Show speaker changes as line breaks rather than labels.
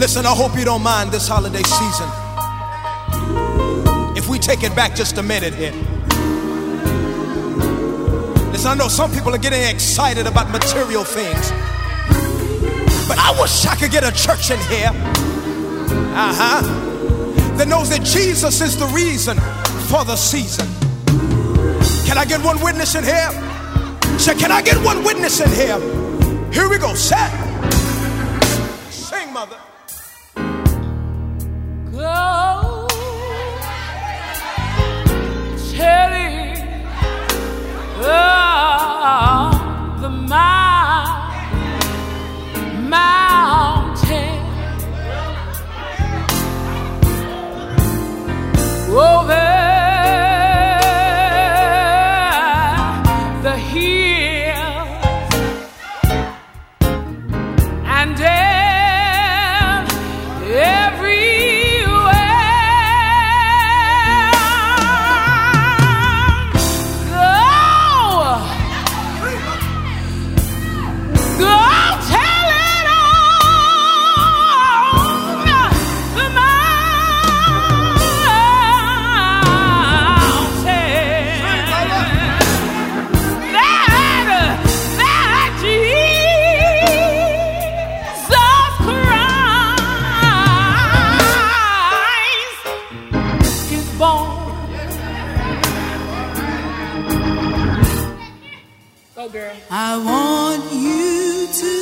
Listen, I hope you don't mind this holiday season if we take it back just a minute here. Listen, I know some people are getting excited about material things, but I wish I could get a church in here that knows that Jesus is the reason for the season. Can I get one witness in here? Say, can I get one witness in here? Here we go, set. Sing, mother.
Go telling the mountain over the hills and everywhere. Go tell it on the mountain that Jesus Christ is born. Go, girl.
I want you to